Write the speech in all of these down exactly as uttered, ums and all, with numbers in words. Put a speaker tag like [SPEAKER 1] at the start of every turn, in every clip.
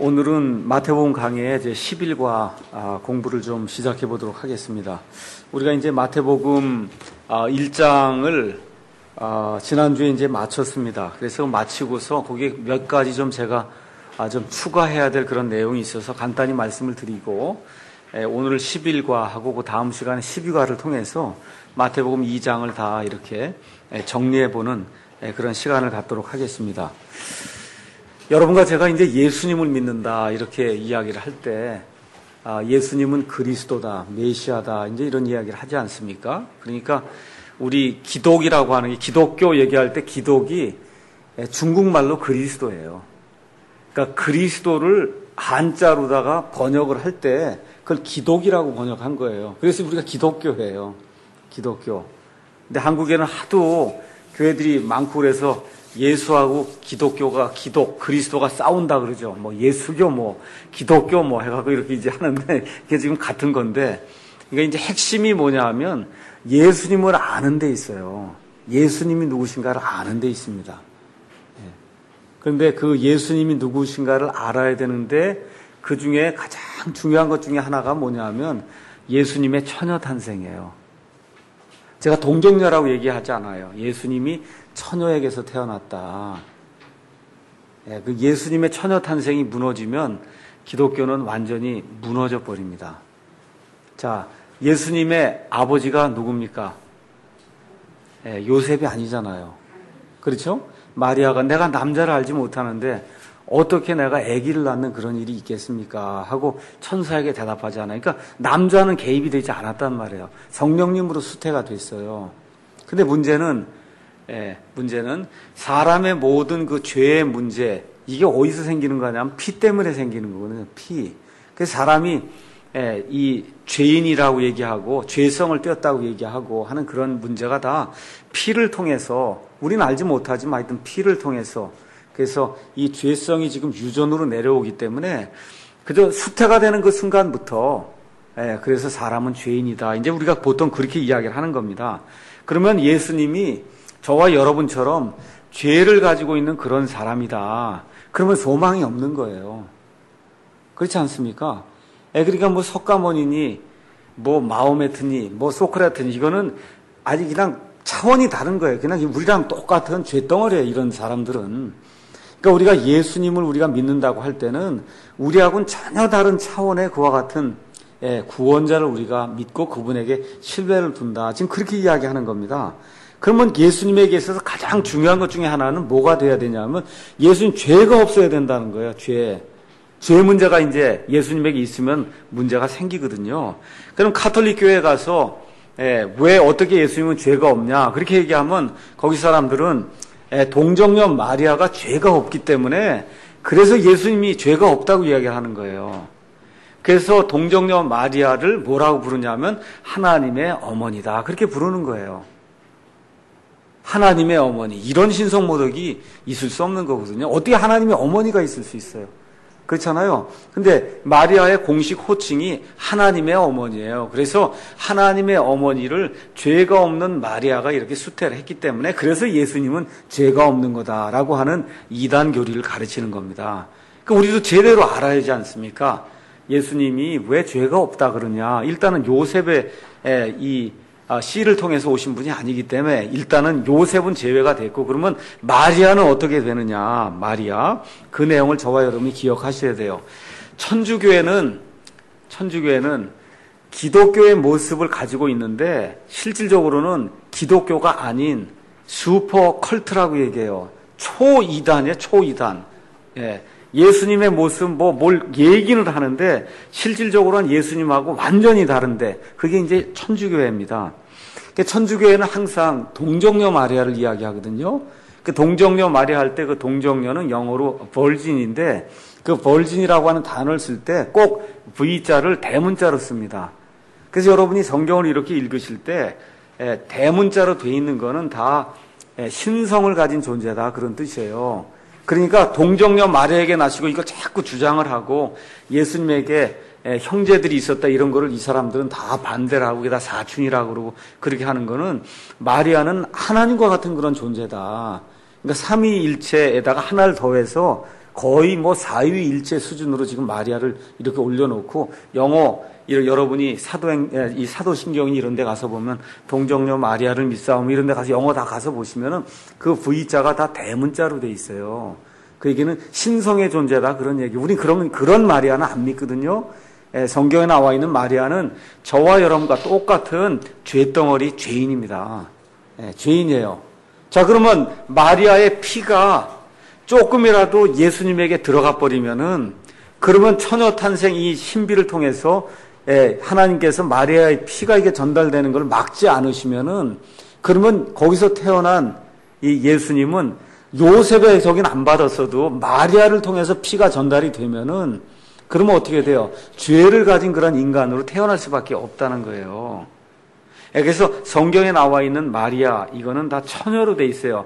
[SPEAKER 1] 오늘은 마태복음 강의 제 십일 과 공부를 좀 시작해 보도록 하겠습니다. 우리가 이제 마태복음 일 장을 지난주에 이제 마쳤습니다. 그래서 마치고서 거기에 몇 가지 좀 제가 좀 추가해야 될 그런 내용이 있어서 간단히 말씀을 드리고, 오늘 십일 과하고 그 다음 시간에 십이 과를 통해서 마태복음 이 장을 다 이렇게 정리해 보는 그런 시간을 갖도록 하겠습니다. 여러분과 제가 이제 예수님을 믿는다 이렇게 이야기를 할 때 예수님은 그리스도다, 메시아다 이제 이런 이야기를 하지 않습니까? 그러니까 우리 기독이라고 하는 게, 기독교 얘기할 때 기독이 중국말로 그리스도예요. 그러니까 그리스도를 한자로다가 번역을 할 때 그걸 기독이라고 번역한 거예요. 그래서 우리가 기독교예요. 기독교. 근데 한국에는 하도 교회들이 많고 그래서 예수하고 기독교가, 기독, 그리스도가 싸운다 그러죠. 뭐 예수교, 뭐 기독교, 뭐 해갖고 이렇게 이제 하는데 이게 지금 같은 건데, 그러니까 이제 핵심이 뭐냐 하면 예수님을 아는 데 있어요. 예수님이 누구신가를 아는 데 있습니다. 그런데 그 예수님이 누구신가를 알아야 되는데 그 중에 가장 중요한 것 중에 하나가 뭐냐 하면 예수님의 처녀 탄생이에요. 제가 동정녀라고 얘기하지 않아요. 예수님이 처녀에게서 태어났다. 예, 그 예수님의 처녀 탄생이 무너지면 기독교는 완전히 무너져 버립니다. 자, 예수님의 아버지가 누굽니까? 예, 요셉이 아니잖아요. 그렇죠? 마리아가 내가 남자를 알지 못하는데 어떻게 내가 아기를 낳는 그런 일이 있겠습니까? 하고 천사에게 대답하잖아요. 그러니까 남자는 개입이 되지 않았단 말이에요. 성령님으로 수태가 됐어요. 근데 문제는 예, 문제는 사람의 모든 그 죄의 문제, 이게 어디서 생기는 거냐면 피 때문에 생기는 거거든요. 피. 그래서 사람이 예, 이 죄인이라고 얘기하고 죄성을 띄었다고 얘기하고 하는 그런 문제가 다 피를 통해서, 우리는 알지 못하지만 하여튼 피를 통해서, 그래서 이 죄성이 지금 유전으로 내려오기 때문에 그저 수태가 되는 그 순간부터 예, 그래서 사람은 죄인이다. 이제 우리가 보통 그렇게 이야기를 하는 겁니다. 그러면 예수님이 저와 여러분처럼 죄를 가지고 있는 그런 사람이다. 그러면 소망이 없는 거예요. 그렇지 않습니까? 예, 그러니까 뭐 석가모니니, 뭐 마호메트니, 뭐 소크라테니, 이거는 아직 그냥 차원이 다른 거예요. 그냥 우리랑 똑같은 죄덩어리예요, 이런 사람들은. 그러니까 우리가 예수님을 우리가 믿는다고 할 때는 우리하고는 전혀 다른 차원의 그와 같은 예, 구원자를 우리가 믿고 그분에게 신뢰를 둔다. 지금 그렇게 이야기하는 겁니다. 그러면 예수님에게 있어서 가장 중요한 것 중에 하나는 뭐가 돼야 되냐면 예수님 죄가 없어야 된다는 거예요. 죄. 죄 문제가 이제 예수님에게 있으면 문제가 생기거든요. 그럼 가톨릭 교회에 가서 예, 왜 어떻게 예수님은 죄가 없냐 그렇게 얘기하면 거기 사람들은 예, 동정녀 마리아가 죄가 없기 때문에 그래서 예수님이 죄가 없다고 이야기하는 거예요. 그래서 동정녀 마리아를 뭐라고 부르냐면 하나님의 어머니다 그렇게 부르는 거예요. 하나님의 어머니, 이런 신성 모독이 있을 수 없는 거거든요. 어떻게 하나님의 어머니가 있을 수 있어요? 그렇잖아요. 근데 마리아의 공식 호칭이 하나님의 어머니예요. 그래서 하나님의 어머니를 죄가 없는 마리아가 이렇게 수태를 했기 때문에 그래서 예수님은 죄가 없는 거다라고 하는 이단 교리를 가르치는 겁니다. 그러니까 우리도 제대로 알아야지 않습니까? 예수님이 왜 죄가 없다 그러냐. 일단은 요셉의 이 씨를 통해서 오신 분이 아니기 때문에 일단은 요셉은 제외가 됐고, 그러면 마리아는 어떻게 되느냐. 마리아, 그 내용을 저와 여러분이 기억하셔야 돼요. 천주교회는 천주교회는 기독교의 모습을 가지고 있는데 실질적으로는 기독교가 아닌 슈퍼 컬트라고 얘기해요. 초이단이에요. 초이단. 예. 예수님의 모습 뭐 뭘 얘기는 하는데 실질적으로는 예수님하고 완전히 다른데 그게 이제 천주교회입니다. 천주교회는 항상 동정녀 마리아를 이야기하거든요. 그 동정녀 마리아 할 때 그 동정녀는 영어로 벌진인데 그 벌진이라고 하는 단어를 쓸 때 꼭 V자를 대문자로 씁니다. 그래서 여러분이 성경을 이렇게 읽으실 때 대문자로 돼 있는 거는 다 신성을 가진 존재다 그런 뜻이에요. 그러니까 동정녀 마리아에게 나시고 이거 자꾸 주장을 하고 예수님에게 형제들이 있었다 이런 거를 이 사람들은 다 반대를 하고 다 사춘이라고 그러고 그렇게 하는 거는 마리아는 하나님과 같은 그런 존재다. 그러니까 삼위일체에다가 하나를 더해서 거의 뭐 사위일체 수준으로 지금 마리아를 이렇게 올려놓고 영어 여러분이 사도행 이 사도신경이 이런 데 가서 보면 동정녀 마리아를 믿사오며 이런 데 가서 영어 다 가서 보시면은 그 V자가 다 대문자로 돼 있어요. 그 얘기는 신성의 존재다 그런 얘기. 우린 그런 그런 마리아는 안 믿거든요. 예, 성경에 나와 있는 마리아는 저와 여러분과 똑같은 죄덩어리 죄인입니다. 예, 죄인이에요. 자, 그러면 마리아의 피가 조금이라도 예수님에게 들어가 버리면은 그러면 처녀 탄생 이 신비를 통해서 예, 하나님께서 마리아의 피가 이게 전달되는 걸 막지 않으시면은 그러면 거기서 태어난 이 예수님은 요셉의 저긴 안 받았어도 마리아를 통해서 피가 전달이 되면은 그러면 어떻게 돼요? 죄를 가진 그런 인간으로 태어날 수밖에 없다는 거예요. 예, 그래서 성경에 나와 있는 마리아 이거는 다 처녀로 돼 있어요.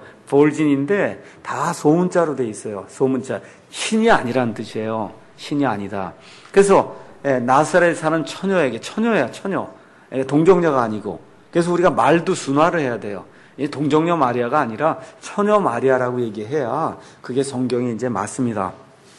[SPEAKER 1] 볼진인데 다 소문자로 돼 있어요. 소문자. 신이 아니란 뜻이에요. 신이 아니다. 그래서 예, 나사렛에 사는 처녀에게 처녀야 처녀. 예, 동정녀가 아니고. 그래서 우리가 말도 순화를 해야 돼요. 이 동정녀 마리아가 아니라 처녀 마리아라고 얘기해야 그게 성경이 이제 맞습니다.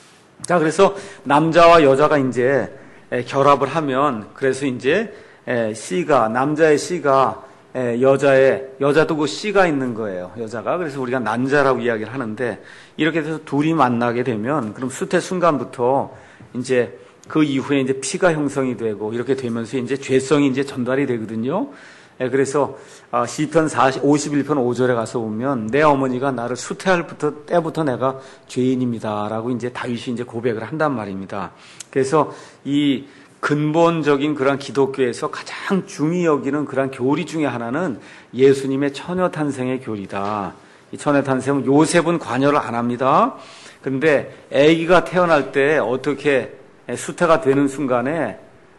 [SPEAKER 1] 자, 그래서 남자와 여자가 이제 예, 결합을 하면 그래서 이제 예, 씨가 남자의 씨가 예, 여자의 여자도 그 씨가 있는 거예요. 여자가. 그래서 우리가 난자라고 이야기를 하는데 이렇게 돼서 둘이 만나게 되면 그럼 수태 순간부터 이제 그 이후에 이제 피가 형성이 되고 이렇게 되면서 이제 죄성이 이제 전달이 되거든요. 예, 그래서 아, 시편 오십일 편 오 절에 가서 보면 내 어머니가 나를 수태할 때부터 내가 죄인입니다라고 이제 다윗이 이제 고백을 한단 말입니다. 그래서 이 근본적인 그런 기독교에서 가장 중히 여기는 그런 교리 중에 하나는 예수님의 처녀 탄생의 교리다. 이 처녀 탄생은 요셉은 관여를 안 합니다. 그런데 아기가 태어날 때 어떻게 수태가 되는 순간에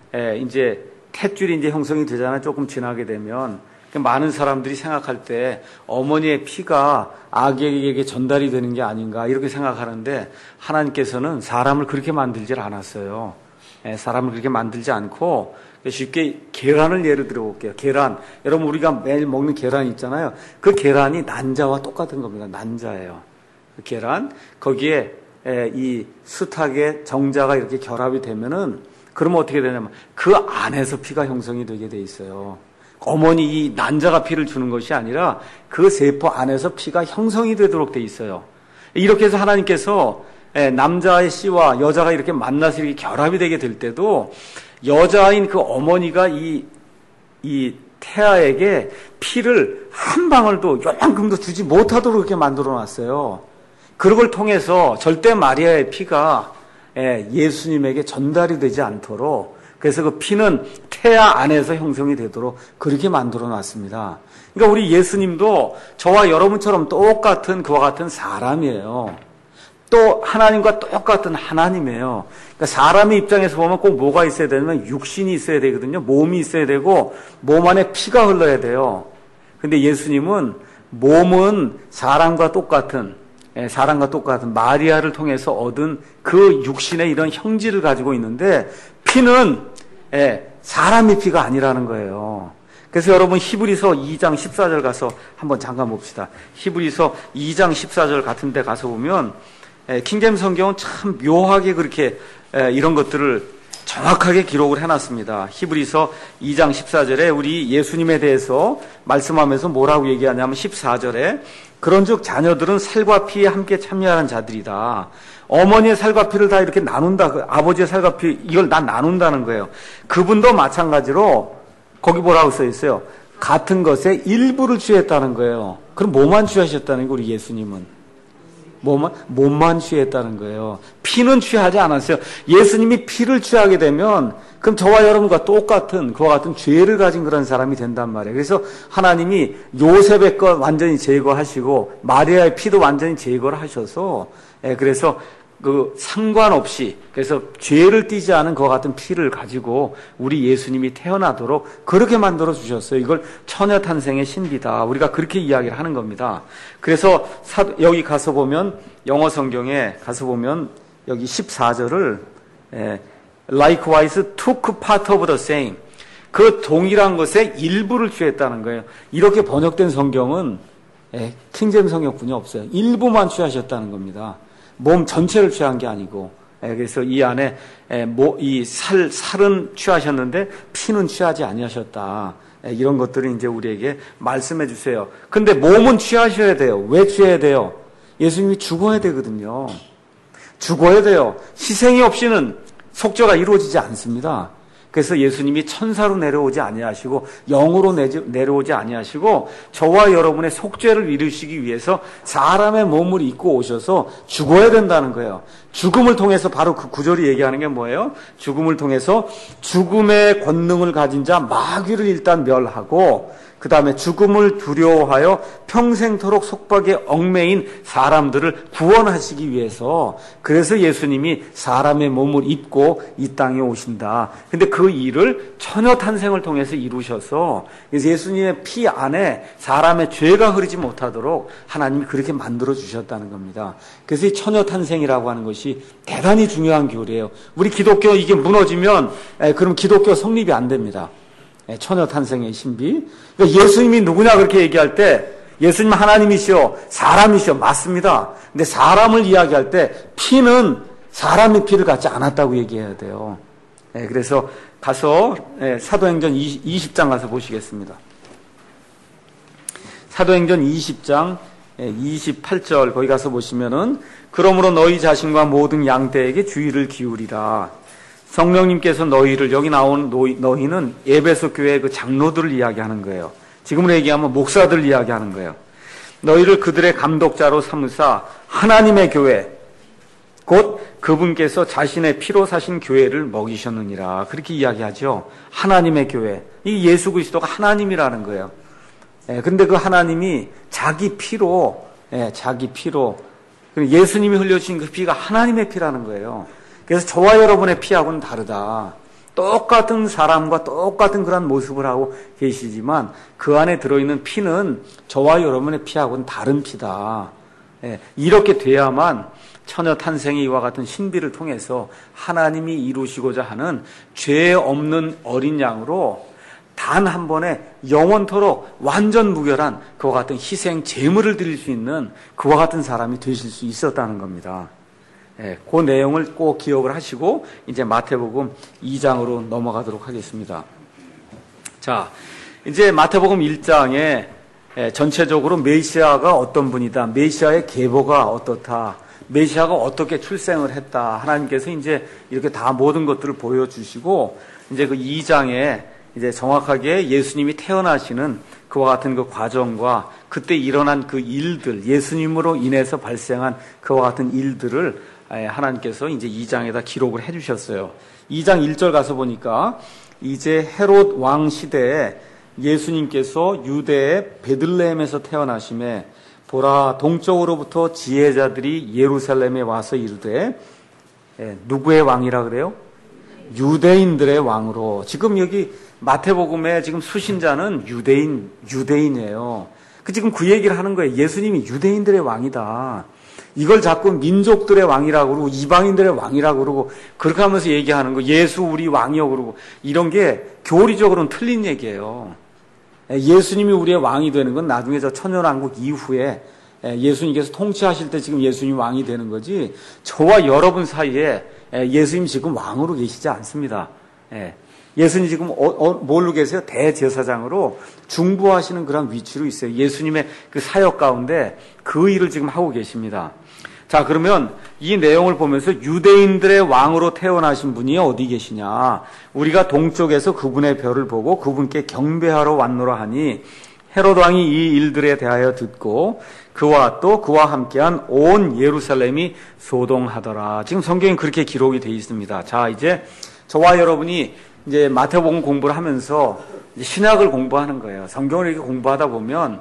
[SPEAKER 1] 이제 탯줄이 이제 형성이 되잖아요. 조금 지나게 되면 많은 사람들이 생각할 때 어머니의 피가 아기에게 전달이 되는 게 아닌가 이렇게 생각하는데 하나님께서는 사람을 그렇게 만들질 않았어요. 사람을 그렇게 만들지 않고 쉽게 계란을 예를 들어볼게요. 계란. 여러분 우리가 매일 먹는 계란 있잖아요. 그 계란이 난자와 똑같은 겁니다. 난자예요. 그 계란. 거기에 이 수탉의 정자가 이렇게 결합이 되면은 그러면 어떻게 되냐면 그 안에서 피가 형성이 되게 돼 있어요. 어머니 이 난자가 피를 주는 것이 아니라 그 세포 안에서 피가 형성이 되도록 돼 있어요. 이렇게 해서 하나님께서 남자의 씨와 여자가 이렇게 만나서 이렇게 결합이 되게 될 때도 여자인 그 어머니가 이, 이 태아에게 피를 한 방울도 요만큼도 주지 못하도록 이렇게 만들어 놨어요. 그걸 통해서 절대 마리아의 피가 예수님에게 전달이 되지 않도록 그래서 그 피는 태아 안에서 형성이 되도록 그렇게 만들어 놨습니다. 그러니까 우리 예수님도 저와 여러분처럼 똑같은 그와 같은 사람이에요. 또 하나님과 똑같은 하나님이에요. 그러니까 사람의 입장에서 보면 꼭 뭐가 있어야 되냐면 육신이 있어야 되거든요. 몸이 있어야 되고 몸 안에 피가 흘러야 돼요. 근데 예수님은 몸은 사람과 똑같은 사람과 똑같은 마리아를 통해서 얻은 그 육신의 이런 형질을 가지고 있는데 피는 사람의 피가 아니라는 거예요. 그래서 여러분 히브리서 이 장 십사 절 가서 한번 잠깐 봅시다. 히브리서 이 장 십사 절 같은 데 가서 보면 킹제임스 성경은 참 묘하게 그렇게 이런 것들을 정확하게 기록을 해놨습니다. 히브리서 이 장 십사 절에 우리 예수님에 대해서 말씀하면서 뭐라고 얘기하냐면 십사 절에 그런즉 자녀들은 살과 피에 함께 참여하는 자들이다. 어머니의 살과 피를 다 이렇게 나눈다. 그 아버지의 살과 피 이걸 다 나눈다는 거예요. 그분도 마찬가지로 거기 뭐라고 써 있어요? 같은 것에 일부를 취했다는 거예요. 그럼 뭐만 취하셨다는 거 우리 예수님은? 몸만, 몸만 취했다는 거예요. 피는 취하지 않았어요. 예수님이 피를 취하게 되면 그럼 저와 여러분과 똑같은 그와 같은 죄를 가진 그런 사람이 된단 말이에요. 그래서 하나님이 요셉의 것 완전히 제거하시고 마리아의 피도 완전히 제거를 하셔서 예, 그래서 그 상관없이 그래서 죄를 띠지 않은 그와 같은 피를 가지고 우리 예수님이 태어나도록 그렇게 만들어 주셨어요. 이걸 처녀 탄생의 신비다. 우리가 그렇게 이야기를 하는 겁니다. 그래서 사, 여기 가서 보면 영어 성경에 가서 보면 여기 십사 절을 예, likewise took part of the same 그 동일한 것에 일부를 취했다는 거예요. 이렇게 번역된 성경은 예, 킹제임스 성경뿐이 없어요. 일부만 취하셨다는 겁니다. 몸 전체를 취한 게 아니고, 예, 그래서 이 안에 예, 뭐, 이 살, 살은 취하셨는데 피는 취하지 아니하셨다. 예, 이런 것들을 이제 우리에게 말씀해 주세요. 근데 몸은 취하셔야 돼요. 왜 취해야 돼요? 예수님이 죽어야 되거든요. 죽어야 돼요. 희생이 없이는 속죄가 이루어지지 않습니다. 그래서 예수님이 천사로 내려오지 아니하시고 영으로 내려오지 아니하시고 저와 여러분의 속죄를 이루시기 위해서 사람의 몸을 입고 오셔서 죽어야 된다는 거예요. 죽음을 통해서 바로 그 구절이 얘기하는 게 뭐예요? 죽음을 통해서 죽음의 권능을 가진 자 마귀를 일단 멸하고 그 다음에 죽음을 두려워하여 평생토록 속박에 얽매인 사람들을 구원하시기 위해서 그래서 예수님이 사람의 몸을 입고 이 땅에 오신다. 근데 그 일을 처녀 탄생을 통해서 이루셔서 그래서 예수님의 피 안에 사람의 죄가 흐르지 못하도록 하나님이 그렇게 만들어 주셨다는 겁니다. 그래서 이 처녀 탄생이라고 하는 것이 대단히 중요한 교리예요. 우리 기독교 이게 무너지면 그럼 기독교 성립이 안 됩니다. 처녀 탄생의 신비. 그러니까 예수님이 누구냐 그렇게 얘기할 때 예수님 하나님이시오 사람이시오 맞습니다. 근데 사람을 이야기할 때 피는 사람의 피를 갖지 않았다고 얘기해야 돼요. 네, 그래서 가서 네, 사도행전 이십 장 가서 보시겠습니다. 사도행전 이십 장 이십팔 절 거기 가서 보시면은 그러므로 너희 자신과 모든 양떼에게 주의를 기울이라. 성령님께서 너희를 여기 나온 너희, 너희는 에베소 교회의 그 장로들을 이야기하는 거예요. 지금으로 얘기하면 목사들을 이야기하는 거예요. 너희를 그들의 감독자로 삼으사 하나님의 교회 곧 그분께서 자신의 피로 사신 교회를 먹이셨느니라. 그렇게 이야기하죠. 하나님의 교회. 이 예수 그리스도가 하나님이라는 거예요. 예, 근데 그 하나님이 자기 피로 예, 자기 피로 예수님이 흘려주신 그 피가 하나님의 피라는 거예요. 그래서 저와 여러분의 피하고는 다르다. 똑같은 사람과 똑같은 그런 모습을 하고 계시지만 그 안에 들어있는 피는 저와 여러분의 피하고는 다른 피다. 예, 이렇게 돼야만 처녀 탄생의 이와 같은 신비를 통해서 하나님이 이루시고자 하는 죄 없는 어린 양으로 단 한 번에 영원토록 완전 무결한 그와 같은 희생 제물을 드릴 수 있는 그와 같은 사람이 되실 수 있었다는 겁니다. 예, 그 내용을 꼭 기억을 하시고 이제 마태복음 이 장으로 넘어가도록 하겠습니다. 자, 이제 마태복음 일 장에 예, 전체적으로 메시아가 어떤 분이다, 메시아의 계보가 어떻다, 메시아가 어떻게 출생을 했다, 하나님께서 이제 이렇게 다 모든 것들을 보여주시고 이제 그 이 장에 이제 정확하게 예수님이 태어나시는 그와 같은 그 과정과 그때 일어난 그 일들, 예수님으로 인해서 발생한 그와 같은 일들을 하나님께서 이제 이 장에다 기록을 해주셨어요. 이 장 일 절 가서 보니까 이제 헤롯 왕 시대에 예수님께서 유대의 베들레헴에서 태어나심에 보라 동쪽으로부터 지혜자들이 예루살렘에 와서 이르되 예, 누구의 왕이라 그래요? 유대인들의 왕으로. 지금 여기 마태복음에 지금 수신자는 유대인, 유대인이에요. 그 지금 그 얘기를 하는 거예요. 예수님이 유대인들의 왕이다. 이걸 자꾸 민족들의 왕이라고 그러고 이방인들의 왕이라고 그러고 그렇게 하면서 얘기하는 거, 예수 우리 왕이요 그러고 이런 게 교리적으로는 틀린 얘기예요. 예수님이 우리의 왕이 되는 건 나중에 저 천년왕국 이후에 예수님께서 통치하실 때 지금 예수님 왕이 되는 거지 저와 여러분 사이에 예수님 지금 왕으로 계시지 않습니다. 예수님 지금 어, 어, 뭘로 계세요? 대제사장으로 중보하시는 그런 위치로 있어요. 예수님의 그 사역 가운데 그 일을 지금 하고 계십니다. 자, 그러면 이 내용을 보면서 유대인들의 왕으로 태어나신 분이 어디 계시냐? 우리가 동쪽에서 그분의 별을 보고 그분께 경배하러 왔노라 하니 헤롯 왕이 이 일들에 대하여 듣고 그와 또 그와 함께한 온 예루살렘이 소동하더라. 지금 성경에 그렇게 기록이 되어 있습니다. 자, 이제 저와 여러분이 이제 마태복음 공부를 하면서 신약을 공부하는 거예요. 성경을 이렇게 공부하다 보면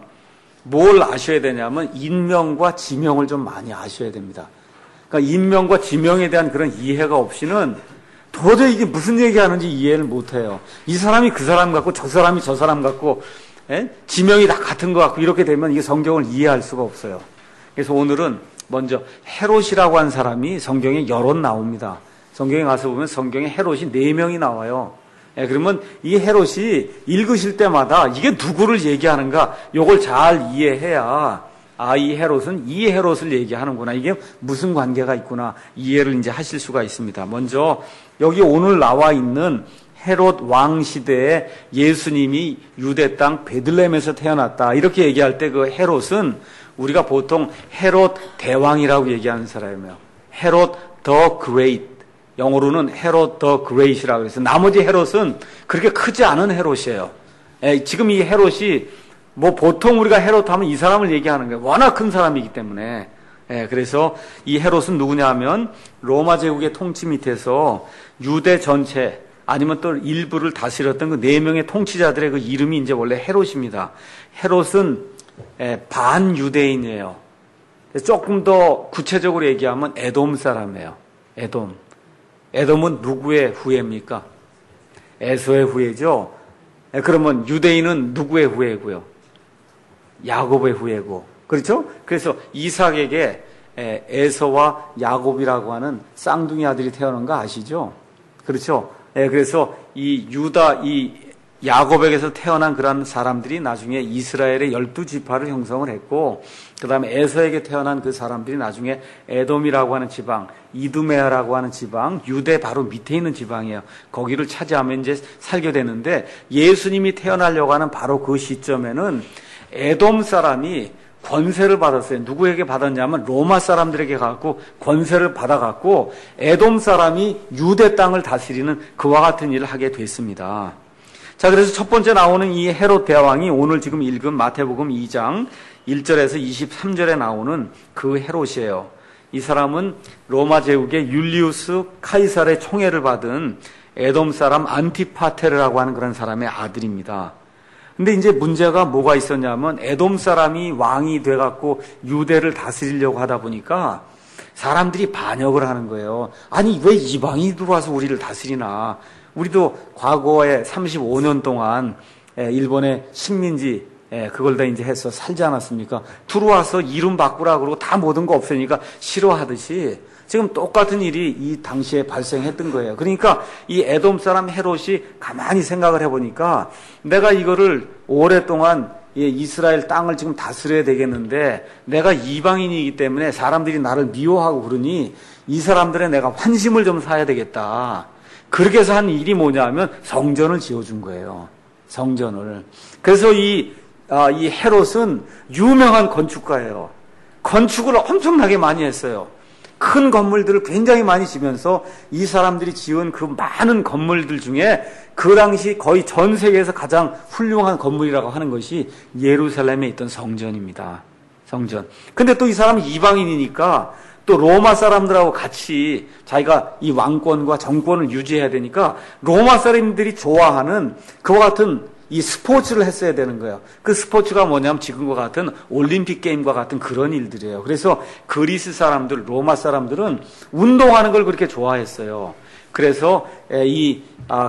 [SPEAKER 1] 뭘 아셔야 되냐면 인명과 지명을 좀 많이 아셔야 됩니다. 그러니까 인명과 지명에 대한 그런 이해가 없이는 도저히 이게 무슨 얘기하는지 이해를 못해요. 이 사람이 그 사람 같고 저 사람이 저 사람 같고 에? 지명이 다 같은 것 같고 이렇게 되면 이게 성경을 이해할 수가 없어요. 그래서 오늘은 먼저 헤롯이라고 한 사람이 성경에 여럿 나옵니다. 성경에 가서 보면 성경에 헤롯이 네 명이 나와요. 예, 그러면 이 헤롯이 읽으실 때마다 이게 누구를 얘기하는가 요걸 잘 이해해야 아, 이 헤롯은 이 헤롯을 얘기하는구나. 이게 무슨 관계가 있구나. 이해를 이제 하실 수가 있습니다. 먼저 여기 오늘 나와 있는 헤롯 왕 시대에 예수님이 유대 땅 베들레헴에서 태어났다. 이렇게 얘기할 때 그 헤롯은 우리가 보통 헤롯 대왕이라고 얘기하는 사람이에요. 헤롯 더 그레이트. 영어로는 헤롯 더 그레이트라고 해서 나머지 헤롯은 그렇게 크지 않은 헤롯이에요. 에, 지금 이 헤롯이 뭐 보통 우리가 헤롯 하면 이 사람을 얘기하는 거예요. 워낙 큰 사람이기 때문에. 예, 그래서 이 헤롯은 누구냐 하면 로마 제국의 통치 밑에서 유대 전체 아니면 또 일부를 다스렸던 그 네 명의 통치자들의 그 이름이 이제 원래 헤롯입니다. 헤롯은 예, 반유대인이에요. 조금 더 구체적으로 얘기하면 에돔 사람이에요. 에돔. 에돔은 누구의 후예입니까? 에서의 후예죠. 예, 그러면 유대인은 누구의 후예고요? 야곱의 후예고. 그렇죠? 그래서 이삭에게 에서와 야곱이라고 하는 쌍둥이 아들이 태어난 거 아시죠? 그렇죠? 예, 그래서 이 유다, 이 야곱에게서 태어난 그런 사람들이 나중에 이스라엘의 열두 지파를 형성을 했고, 그 다음에 에서에게 태어난 그 사람들이 나중에 에돔이라고 하는 지방, 이두메아라고 하는 지방, 유대 바로 밑에 있는 지방이에요. 거기를 차지하면 이제 살게 되는데, 예수님이 태어나려고 하는 바로 그 시점에는 에돔 사람이 권세를 받았어요. 누구에게 받았냐면 로마 사람들에게 갖고 권세를 받아갖고 에돔 사람이 유대 땅을 다스리는 그와 같은 일을 하게 됐습니다. 자, 그래서 첫 번째 나오는 이 헤롯 대왕이 오늘 지금 읽은 마태복음 이 장 일 절에서 이십삼 절에 나오는 그 헤롯이에요. 이 사람은 로마 제국의 율리우스 카이사르의 총애를 받은 에돔 사람 안티파테르라고 하는 그런 사람의 아들입니다. 근데 이제 문제가 뭐가 있었냐면 에돔 사람이 왕이 돼갖고 유대를 다스리려고 하다 보니까 사람들이 반역을 하는 거예요. 아니 왜 이방인이 들어와서 우리를 다스리나. 우리도 과거에 삼십오 년 동안 일본의 식민지 그걸 다 이제 해서 살지 않았습니까? 들어와서 이름 바꾸라 그러고 다 모든 거 없애니까 싫어하듯이 지금 똑같은 일이 이 당시에 발생했던 거예요. 그러니까 이 에돔 사람 헤롯이 가만히 생각을 해보니까 내가 이거를 오랫동안 이스라엘 땅을 지금 다스려야 되겠는데 내가 이방인이기 때문에 사람들이 나를 미워하고 그러니 이 사람들의 내가 환심을 좀 사야 되겠다. 그렇게 해서 한 일이 뭐냐 하면 성전을 지어준 거예요. 성전을. 그래서 이, 아, 이 헤롯은 유명한 건축가예요. 건축을 엄청나게 많이 했어요. 큰 건물들을 굉장히 많이 지면서 이 사람들이 지은 그 많은 건물들 중에 그 당시 거의 전 세계에서 가장 훌륭한 건물이라고 하는 것이 예루살렘에 있던 성전입니다. 성전. 근데 또 이 사람은 이방인이니까 또 로마 사람들하고 같이 자기가 이 왕권과 정권을 유지해야 되니까 로마 사람들이 좋아하는 그와 같은 이 스포츠를 했어야 되는 거예요. 그 스포츠가 뭐냐면 지금과 같은 올림픽 게임과 같은 그런 일들이에요. 그래서 그리스 사람들, 로마 사람들은 운동하는 걸 그렇게 좋아했어요. 그래서 이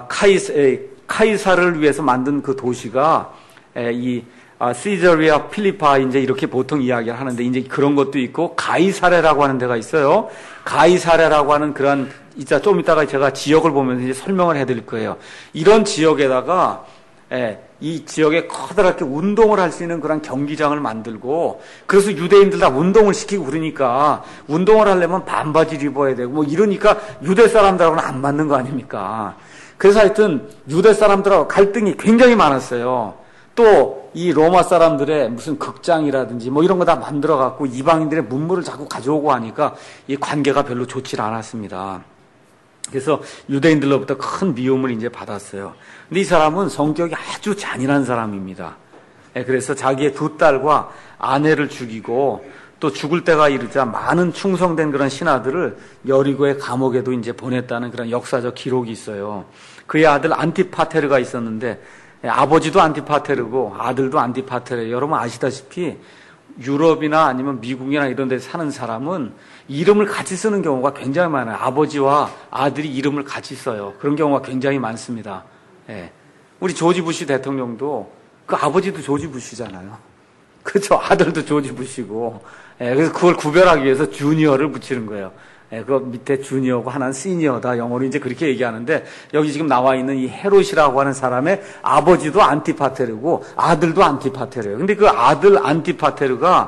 [SPEAKER 1] 카이사를 위해서 만든 그 도시가 이 시저리아 필리파 이제 이렇게 보통 이야기를 하는데 이제 그런 것도 있고 가이사레라고 하는 데가 있어요. 가이사레라고 하는 그런 이따 좀 이따가 제가 지역을 보면서 이제 설명을 해드릴 거예요. 이런 지역에다가 예, 이 지역에 커다랗게 운동을 할 수 있는 그런 경기장을 만들고 그래서 유대인들 다 운동을 시키고 그러니까 운동을 하려면 반바지를 입어야 되고 뭐 이러니까 유대 사람들하고는 안 맞는 거 아닙니까? 그래서 하여튼 유대 사람들하고 갈등이 굉장히 많았어요. 또 이 로마 사람들의 무슨 극장이라든지 뭐 이런 거 다 만들어 갖고 이방인들의 문물을 자꾸 가져오고 하니까 이 관계가 별로 좋지 않았습니다. 그래서 유대인들로부터 큰 미움을 이제 받았어요. 근데 이 사람은 성격이 아주 잔인한 사람입니다. 그래서 자기의 두 딸과 아내를 죽이고 또 죽을 때가 이르자 많은 충성된 그런 신하들을 여리고의 감옥에도 이제 보냈다는 그런 역사적 기록이 있어요. 그의 아들 안티파테르가 있었는데 아버지도 안티파테르고 아들도 안티파테르예요. 여러분 아시다시피 유럽이나 아니면 미국이나 이런 데 사는 사람은 이름을 같이 쓰는 경우가 굉장히 많아요. 아버지와 아들이 이름을 같이 써요. 그런 경우가 굉장히 많습니다. 예. 우리 조지 부시 대통령도 그 아버지도 조지 부시잖아요. 그렇죠. 아들도 조지 부시고. 예. 그래서 그걸 구별하기 위해서 주니어를 붙이는 거예요. 예. 그 밑에 주니어고 하나는 시니어다. 영어로 이제 그렇게 얘기하는데 여기 지금 나와 있는 이 헤롯이라고 하는 사람의 아버지도 안티파테르고 아들도 안티파테르예요. 근데 그 아들 안티파테르가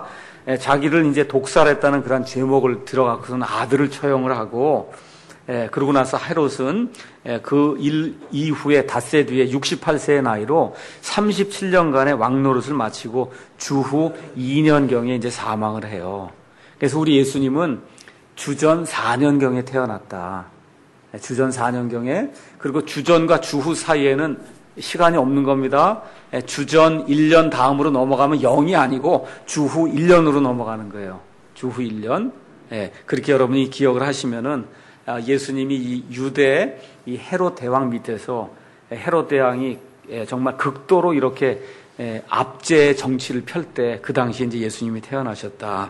[SPEAKER 1] 예, 자기를 이제 독살했다는 그런 죄목을 들어갖고서는 아들을 처형을 하고, 예, 그러고 나서 헤롯은 예, 그 일 이후에 닷새 뒤에 육십팔 세의 나이로 삼십칠 년간의 왕노릇을 마치고 주후 이 년경에 이제 사망을 해요. 그래서 우리 예수님은 주전 사 년경에 태어났다. 예, 주전 사 년경에, 그리고 주전과 주후 사이에는 시간이 없는 겁니다. 예, 주전 일 년 다음으로 넘어가면 영이 아니고 주후 일 년으로 넘어가는 거예요. 주후 일 년. 예, 그렇게 여러분이 기억을 하시면은 예수님이 이 유대 이 헤롯 대왕 밑에서 헤롯 대왕이 정말 극도로 이렇게 압제의 정치를 펼 때 그 당시에 이제 예수님이 태어나셨다.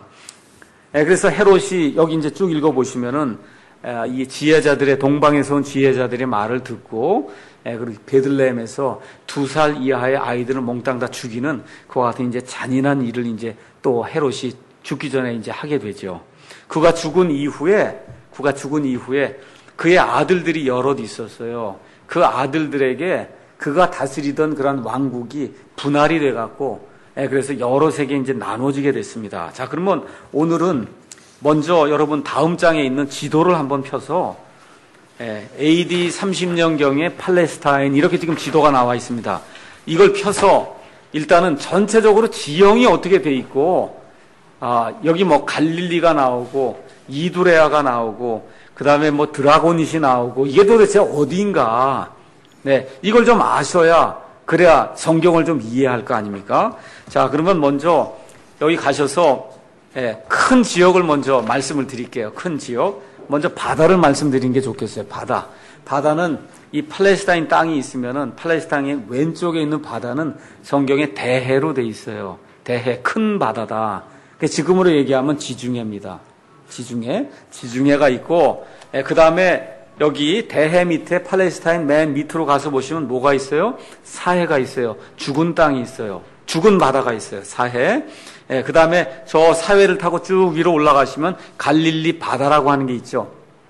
[SPEAKER 1] 그래서 헤롯이 여기 이제 쭉 읽어보시면은 이 지혜자들의 동방에서 온 지혜자들의 말을 듣고 그리고 베들레헴에서 두 살 이하의 아이들을 몽땅 다 죽이는 그와 같은 이제 잔인한 일을 이제 또 헤롯이 죽기 전에 이제 하게 되죠. 그가 죽은 이후에 그가 죽은 이후에 그의 아들들이 여럿 있었어요. 그 아들들에게 그가 다스리던 그런 왕국이 분할이 돼갖고, 예, 그래서 여럿에게 이제 나눠지게 됐습니다. 자, 그러면 오늘은 먼저 여러분 다음 장에 있는 지도를 한번 펴서, 예, 에이디 삼십 년경에 팔레스타인 이렇게 지금 지도가 나와 있습니다. 이걸 펴서 일단은 전체적으로 지형이 어떻게 돼 있고, 아, 여기 뭐 갈릴리가 나오고, 이두레아가 나오고, 그 다음에 뭐 드라고닛이 나오고, 이게 도대체 어디인가? 네, 이걸 좀 아셔야, 그래야 성경을 좀 이해할 거 아닙니까? 자, 그러면 먼저 여기 가셔서, 예, 큰 지역을 먼저 말씀을 드릴게요. 큰 지역. 먼저 바다를 말씀드리는 게 좋겠어요. 바다. 바다는 이 팔레스타인 땅이 있으면은 팔레스타인의 왼쪽에 있는 바다는 성경에 대해로 돼 있어요. 대해, 큰 바다다. 지금으로 얘기하면 지중해입니다. 지중해, 지중해가 있고, 그 다음에 여기 대해 밑에 팔레스타인 맨 밑으로 가서 보시면 뭐가 있어요? 사해가 있어요. 죽은 땅이 있어요. 죽은 바다가 있어요. 사해. 그 다음에 저 사해를 타고 쭉 위로 올라가시면 갈릴리 바다라고 하는 게 있죠.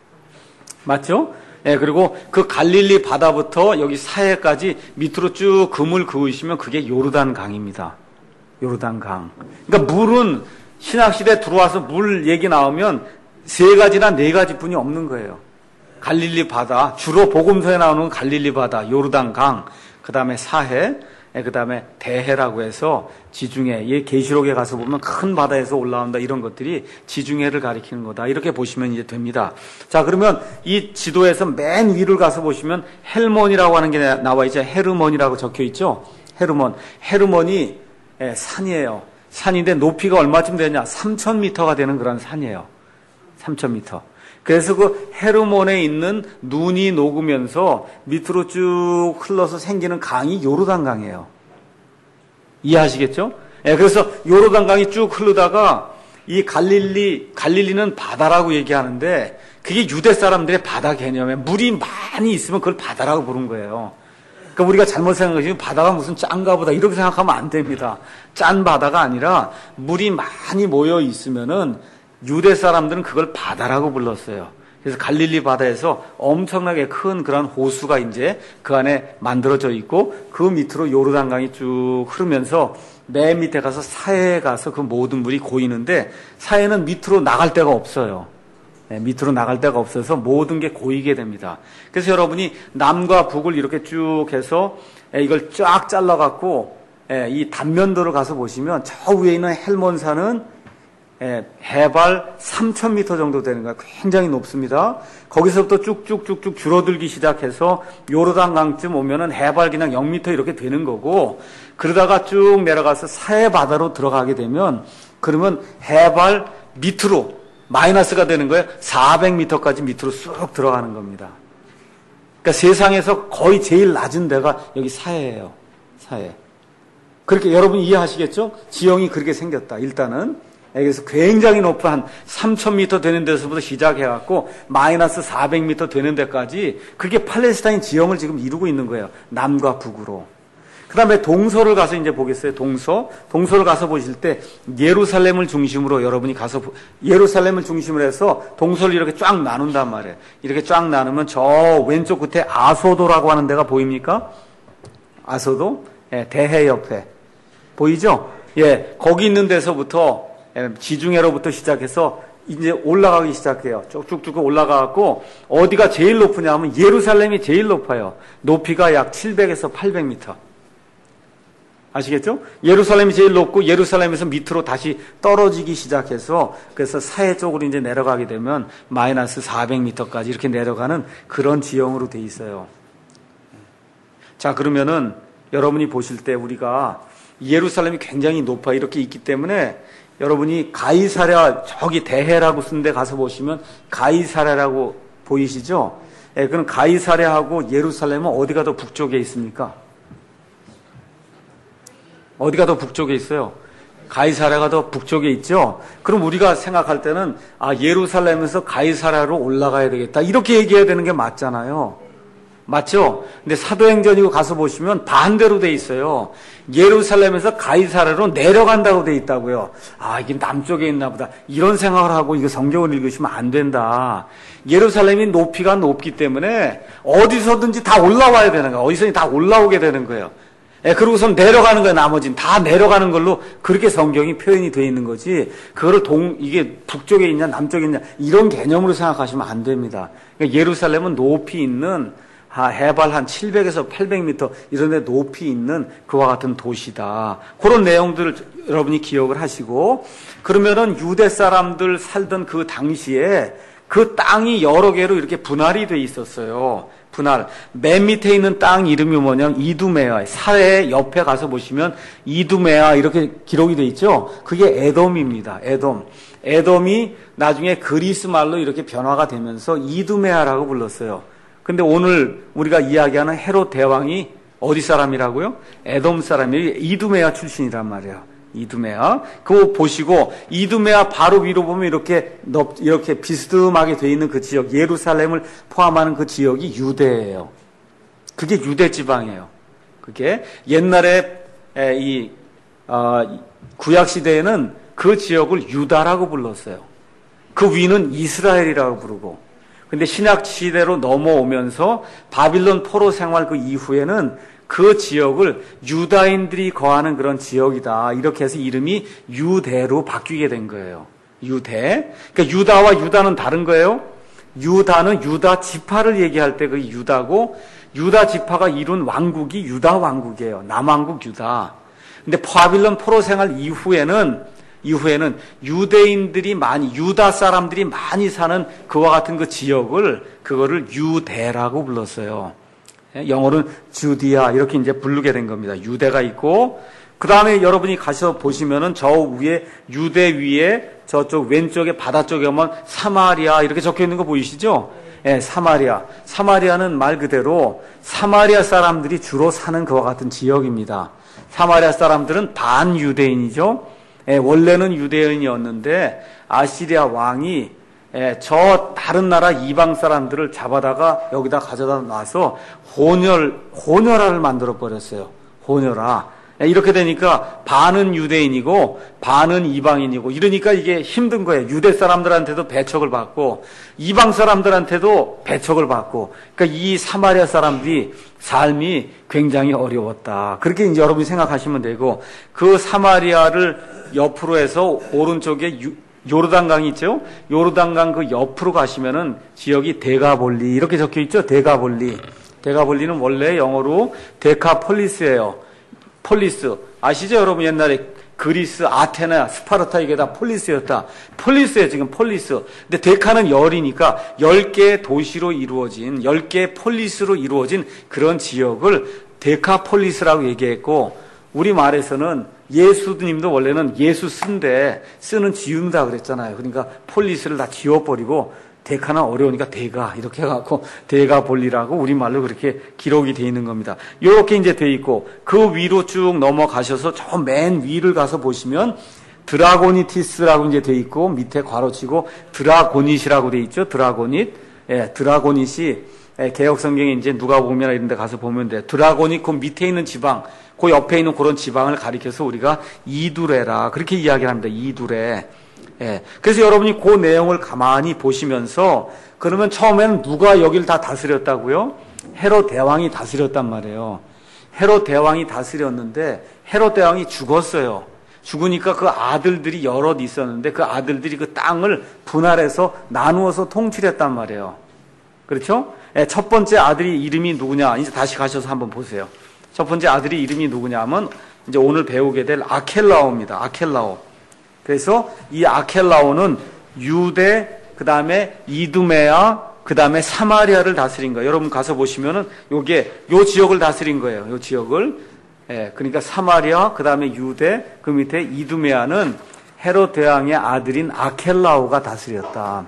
[SPEAKER 1] 맞죠? 예, 그리고 그 갈릴리 바다부터 여기 사해까지 밑으로 쭉 금을 그으시면 그게 요르단 강입니다. 요르단 강. 그러니까 물은 신학시대에 들어와서 물 얘기 나오면 세 가지나 네 가지뿐이 없는 거예요. 갈릴리 바다, 주로 복음서에 나오는 갈릴리 바다, 요르단 강, 그 다음에 사해, 그 다음에 대해라고 해서 지중해, 이 계시록에 가서 보면 큰 바다에서 올라온다 이런 것들이 지중해를 가리키는 거다. 이렇게 보시면 이제 됩니다. 자, 그러면 이 지도에서 맨 위를 가서 보시면 헬몬이라고 하는 게 나와 있죠. 헤르몬이라고 적혀 있죠. 헤르몬. 헤르몬이 산이에요. 산인데 높이가 얼마쯤 되냐? 삼천 미터가 되는 그런 산이에요. 삼천 미터. 그래서 그 헤르몬에 있는 눈이 녹으면서 밑으로 쭉 흘러서 생기는 강이 요르단 강이에요. 이해하시겠죠? 예, 그래서 요르단 강이 쭉 흐르다가 이 갈릴리, 갈릴리는 바다라고 얘기하는데 그게 유대 사람들의 바다 개념에 물이 많이 있으면 그걸 바다라고 부른 거예요. 그러니까 우리가 잘못 생각하시면 바다가 무슨 짠가 보다 이렇게 생각하면 안 됩니다. 짠 바다가 아니라 물이 많이 모여 있으면은 유대 사람들은 그걸 바다라고 불렀어요. 그래서 갈릴리 바다에서 엄청나게 큰 그런 호수가 이제 그 안에 만들어져 있고 그 밑으로 요르단 강이 쭉 흐르면서 맨 밑에 가서 사해에 가서 그 모든 물이 고이는데 사해는 밑으로 나갈 데가 없어요. 네, 밑으로 나갈 데가 없어서 모든 게 고이게 됩니다. 그래서 여러분이 남과 북을 이렇게 쭉 해서 이걸 쫙 잘라갖고 이 단면도를 가서 보시면 저 위에 있는 헬몬산은 해발 삼천 미터 정도 되는 거예요. 굉장히 높습니다. 거기서부터 쭉쭉쭉쭉 줄어들기 시작해서 요르단 강쯤 오면은 해발 그냥 영 미터 이렇게 되는 거고 그러다가 쭉 내려가서 사해 바다로 들어가게 되면 그러면 해발 밑으로 마이너스가 되는 거예요. 사백 미터까지 밑으로 쑥 들어가는 겁니다. 그러니까 세상에서 거의 제일 낮은 데가 여기 사해예요. 사해. 그렇게 여러분 이해하시겠죠? 지형이 그렇게 생겼다. 일단은 그래서 굉장히 높은 한 삼천 미터 되는 데서부터 시작해갖고 마이너스 사백 미터 되는 데까지 그게 팔레스타인 지형을 지금 이루고 있는 거예요. 남과 북으로. 그 다음에 동서를 가서 이제 보겠어요. 동서. 동서를 가서 보실 때 예루살렘을 중심으로 여러분이 가서 예루살렘을 중심으로 해서 동서를 이렇게 쫙 나눈단 말이에요. 이렇게 쫙 나누면 저 왼쪽 끝에 아소도라고 하는 데가 보입니까? 아소도? 예, 대해 옆에. 보이죠? 예, 거기 있는 데서부터 지중해로부터 시작해서 이제 올라가기 시작해요. 쭉쭉쭉 올라가고 어디가 제일 높으냐 하면 예루살렘이 제일 높아요. 높이가 약 칠백에서 팔백 미터. 아시겠죠? 예루살렘이 제일 높고 예루살렘에서 밑으로 다시 떨어지기 시작해서 그래서 사해 쪽으로 이제 내려가게 되면 마이너스 사백 미터까지 이렇게 내려가는 그런 지형으로 돼 있어요. 자, 그러면은 여러분이 보실 때 우리가 예루살렘이 굉장히 높아 이렇게 있기 때문에 여러분이 가이사랴 저기 대해라고 쓴 데 가서 보시면 가이사랴라고 보이시죠? 예, 그럼 가이사랴하고 예루살렘은 어디가 더 북쪽에 있습니까? 어디가 더 북쪽에 있어요? 가이사랴가 더 북쪽에 있죠? 그럼 우리가 생각할 때는 아, 예루살렘에서 가이사랴로 올라가야 되겠다 이렇게 얘기해야 되는 게 맞잖아요. 맞죠? 근데 사도행전이고 가서 보시면 반대로 돼 있어요. 예루살렘에서 가이사랴로 내려간다고 돼 있다고요. 아, 이게 남쪽에 있나 보다. 이런 생각을 하고 이거 성경을 읽으시면 안 된다. 예루살렘이 높이가 높기 때문에 어디서든지 다 올라와야 되는 거예요. 어디서든지 다 올라오게 되는 거예요. 예, 그러고선 내려가는 거예요. 나머지는 다 내려가는 걸로 그렇게 성경이 표현이 되어 있는 거지. 그거를 동 이게 북쪽에 있냐 남쪽에 있냐 이런 개념으로 생각하시면 안 됩니다. 그러니까 예루살렘은 높이 있는 해발 한 칠백에서 팔백 미터 이런 데 높이 있는 그와 같은 도시다. 그런 내용들을 여러분이 기억을 하시고 그러면은 유대 사람들 살던 그 당시에 그 땅이 여러 개로 이렇게 분할이 돼 있었어요. 분할. 맨 밑에 있는 땅 이름이 뭐냐면 이두메아. 사해 옆에 가서 보시면 이두메아 이렇게 기록이 돼 있죠. 그게 에돔입니다. 에돔. 에돔이 나중에 그리스 말로 이렇게 변화가 되면서 이두메아라고 불렀어요. 근데 오늘 우리가 이야기하는 헤롯 대왕이 어디 사람이라고요? 에돔 사람이 이두메아 출신이란 말이에요. 이두메아. 그거 보시고 이두메아 바로 위로 보면 이렇게 이렇게 비스듬하게 돼 있는 그 지역, 예루살렘을 포함하는 그 지역이 유대예요. 그게 유대 지방이에요. 그게 옛날에 이 어, 구약 시대에는 그 지역을 유다라고 불렀어요. 그 위는 이스라엘이라고 부르고. 근데 신약 시대로 넘어오면서 바빌론 포로 생활 그 이후에는 그 지역을 유다인들이 거하는 그런 지역이다. 이렇게 해서 이름이 유대로 바뀌게 된 거예요. 유대. 그러니까 유다와 유다는 다른 거예요. 유다는 유다 지파를 얘기할 때 그 유다고 유다 지파가 이룬 왕국이 유다 왕국이에요. 남왕국 유다. 근데 바빌론 포로 생활 이후에는 이후에는 유대인들이 많이, 유다 사람들이 많이 사는 그와 같은 그 지역을, 그거를 유대라고 불렀어요. 영어로는 주디아, 이렇게 이제 부르게 된 겁니다. 유대가 있고, 그 다음에 여러분이 가서 보시면은 저 위에, 유대 위에 저쪽 왼쪽에 바다 쪽에 오면 사마리아, 이렇게 적혀 있는 거 보이시죠? 예, 네, 사마리아. 사마리아는 말 그대로 사마리아 사람들이 주로 사는 그와 같은 지역입니다. 사마리아 사람들은 반유대인이죠. 예, 원래는 유대인이었는데 아시리아 왕이 예, 저 다른 나라 이방 사람들을 잡아다가 여기다 가져다 놔서 혼혈, 혼혈아를 만들어 버렸어요. 혼혈아. 예, 이렇게 되니까 반은 유대인이고 반은 이방인이고 이러니까 이게 힘든 거예요. 유대 사람들한테도 배척을 받고 이방 사람들한테도 배척을 받고 그러니까 이 사마리아 사람들이 삶이 굉장히 어려웠다. 그렇게 이제 여러분이 생각하시면 되고 그 사마리아를 옆으로 해서 오른쪽에 유, 요르단강이 있죠? 요르단강 그 옆으로 가시면은 지역이 데가볼리 이렇게 적혀 있죠? 데가볼리. 데가볼리는 원래 영어로 데카폴리스예요. 폴리스. 아시죠? 여러분 옛날에 그리스, 아테네, 스파르타 이게 다 폴리스였다. 폴리스예요, 지금 폴리스. 근데 데카는 열이니까 열 개의 도시로 이루어진, 열 개의 폴리스로 이루어진 그런 지역을 데카폴리스라고 얘기했고 우리말에서는 예수님도 원래는 예수 쓴데 쓰는 지운다 그랬잖아요. 그러니까 폴리스를 다 지워버리고 데카는 어려우니까 대가 이렇게 해갖고 대가볼리라고 우리말로 그렇게 기록이 돼 있는 겁니다. 이렇게 이제 돼 있고 그 위로 쭉 넘어가셔서 저 맨 위를 가서 보시면 드라고니티스라고 이제 돼 있고 밑에 괄호치고 드라고닛이라고 돼 있죠. 드라고닛. 예, 드라고닛이 예, 개혁 성경에 이제 누가복음이나 이런 데 가서 보면 돼. 드라고닛 그 밑에 있는 지방 그 옆에 있는 그런 지방을 가리켜서 우리가 이두레라 그렇게 이야기를 합니다. 이두레. 예. 그래서 여러분이 그 내용을 가만히 보시면서 그러면 처음에는 누가 여기를 다 다스렸다고요? 헤롯 대왕이 다스렸단 말이에요. 헤롯 대왕이 다스렸는데 헤롯 대왕이 죽었어요. 죽으니까 그 아들들이 여럿 있었는데 그 아들들이 그 땅을 분할해서 나누어서 통치했단 말이에요. 그렇죠? 예, 첫 번째 아들이 이름이 누구냐? 이제 다시 가셔서 한번 보세요. 첫 번째 아들이 이름이 누구냐면 이제 오늘 배우게 될 아켈라오입니다. 아켈라오. 그래서 이 아켈라오는 유대, 그 다음에 이두메아, 그 다음에 사마리아를 다스린 거예요. 여러분 가서 보시면은 요게 요 지역을 다스린 거예요. 요 지역을. 예, 그러니까 사마리아, 그 다음에 유대, 그 밑에 이두메아는 헤롯 대왕의 아들인 아켈라오가 다스렸다.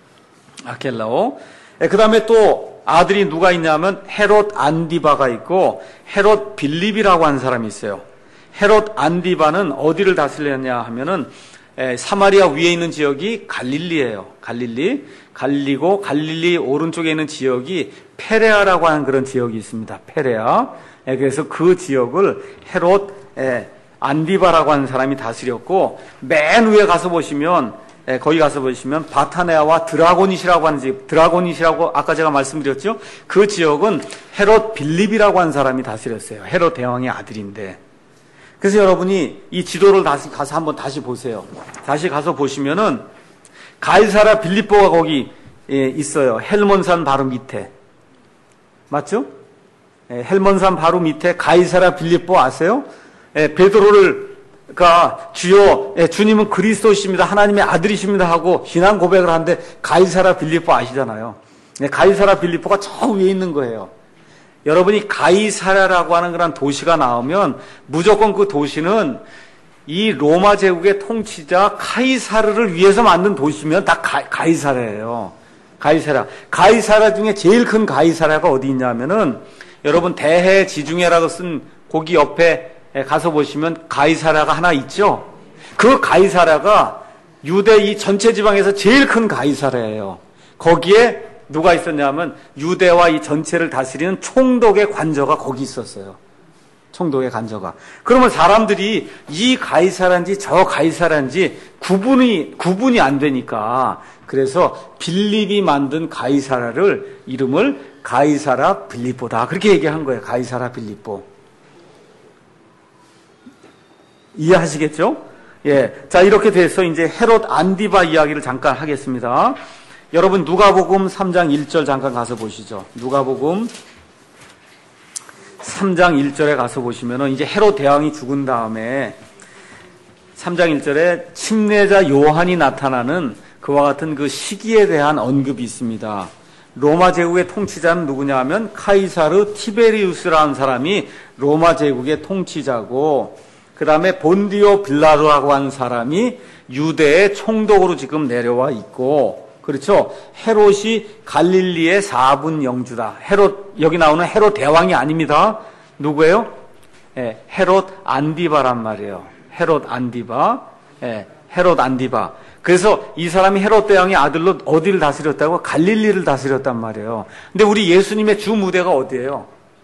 [SPEAKER 1] 아켈라오. 예, 그 다음에 또 아들이 누가 있냐면 헤롯 안디바가 있고 헤롯 빌립이라고 하는 사람이 있어요. 헤롯 안디바는 어디를 다스렸냐 하면은 에, 사마리아 위에 있는 지역이 갈릴리예요. 갈릴리. 갈릴리고 갈릴리 오른쪽에 있는 지역이 페레아라고 하는 그런 지역이 있습니다. 페레아. 에, 그래서 그 지역을 헤롯 에, 안디바라고 하는 사람이 다스렸고 맨 위에 가서 보시면 에, 거기 가서 보시면 바타네아와 드라고닛이라고 하는 지역, 드라고닛이라고 아까 제가 말씀드렸죠. 그 지역은 헤롯 빌립이라고 하는 사람이 다스렸어요. 헤롯 대왕의 아들인데. 그래서 여러분이 이 지도를 다시 가서 한번 다시 보세요. 다시 가서 보시면은 가이사라 빌립보가 거기 예, 있어요. 헬몬산 바로 밑에. 맞죠? 예, 헬몬산 바로 밑에 가이사라 빌립보 아세요? 예, 베드로를 그러니까 주여 예, 주님은 그리스도이십니다. 하나님의 아들이십니다 하고 신앙 고백을 하는데 가이사라 빌립보 아시잖아요. 예, 가이사라 빌립보가 저 위에 있는 거예요. 여러분이 가이사라라고 하는 그런 도시가 나오면 무조건 그 도시는 이 로마 제국의 통치자 카이사르를 위해서 만든 도시면 다 가, 가이사라예요. 가이사라. 가이사라 중에 제일 큰 가이사라가 어디 있냐면은 여러분 대해지중해라고 쓴 거기 옆에 가서 보시면 가이사라가 하나 있죠. 그 가이사라가 유대 이 전체 지방에서 제일 큰 가이사라예요. 거기에 누가 있었냐면 유대와 이 전체를 다스리는 총독의 관저가 거기 있었어요. 총독의 관저가. 그러면 사람들이 이 가이사라인지 저 가이사라인지 구분이 구분이 안 되니까 그래서 빌립이 만든 가이사라를 이름을 가이사라 빌립보다 그렇게 얘기한 거예요. 가이사라 빌립보. 이해하시겠죠? 예. 자, 이렇게 돼서 이제 헤롯 안디바 이야기를 잠깐 하겠습니다. 여러분 누가복음 삼 장 일 절 잠깐 가서 보시죠. 누가복음 삼 장 일 절에 가서 보시면은 이제 헤롯 대왕이 죽은 다음에 삼 장 일 절에 침례자 요한이 나타나는 그와 같은 그 시기에 대한 언급이 있습니다. 로마 제국의 통치자는 누구냐 하면 카이사르 티베리우스라는 사람이 로마 제국의 통치자고 그 다음에 본디오 빌라도라고 하는 사람이 유대의 총독으로 지금 내려와 있고 그렇죠. 헤롯이 갈릴리의 사분 영주다. 헤롯, 여기 나오는 헤롯 대왕이 아닙니다. 누구예요? 예, 헤롯 안디바란 말이에요. 헤롯 안디바. 예, 헤롯 안디바. 그래서 이 사람이 헤롯 대왕의 아들로 어디를 다스렸다고? 갈릴리를 다스렸단 말이에요. 근데 우리 예수님의 주 무대가 어디예요?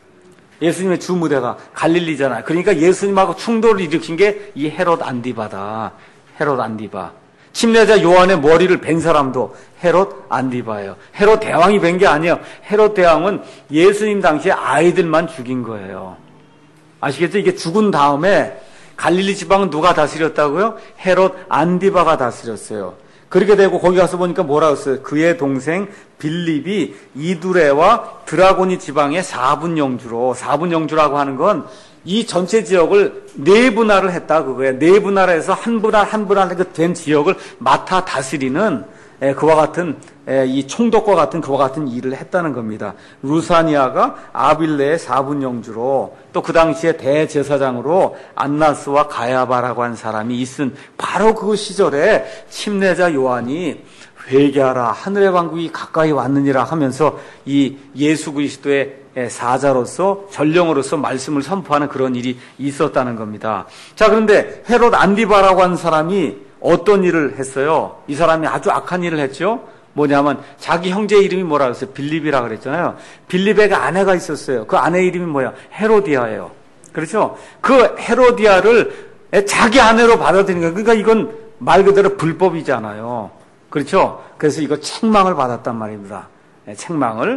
[SPEAKER 1] 예수님의 주 무대가 갈릴리잖아요. 그러니까 예수님하고 충돌을 일으킨 게 이 헤롯 안디바다. 헤롯 안디바. 침례자 요한의 머리를 벤 사람도 헤롯 안디바예요. 헤롯 대왕이 벤 게 아니에요. 헤롯 대왕은 예수님 당시에 아이들만 죽인 거예요. 아시겠죠? 이게 죽은 다음에 갈릴리 지방은 누가 다스렸다고요? 헤롯 안디바가 다스렸어요. 그렇게 되고 거기 가서 보니까 뭐라고 했어요? 그의 동생 빌립이 이두레와 드라고니 지방의 사분 영주로, 사분 영주라고 하는 건 이 전체 지역을 네 분할을 했다 그거예요. 네 분할해서 한 분할 한 분할 된 지역을 맡아 다스리는 그와 같은 이 총독과 같은 그와 같은 일을 했다는 겁니다. 루사니아가 아빌레의 사분 영주로 또 그 당시에 대제사장으로 안나스와 가야바라고 하는 사람이 있은 바로 그 시절에 침례자 요한이 회개하라 하늘의 왕국이 가까이 왔느니라 하면서 이 예수 그리스도의 사자로서 전령으로서 말씀을 선포하는 그런 일이 있었다는 겁니다. 자, 그런데 헤롯 안디바라고 하는 사람이 어떤 일을 했어요? 이 사람이 아주 악한 일을 했죠. 뭐냐면 자기 형제 이름이 뭐라 그랬어요? 빌립이라 그랬잖아요. 빌립에게 아내가 있었어요. 그 아내 이름이 뭐야? 헤로디아예요. 그렇죠? 그 헤로디아를 자기 아내로 받아들인 거예요. 그러니까 이건 말 그대로 불법이잖아요. 그렇죠? 그래서 이거 책망을 받았단 말입니다. 책망을.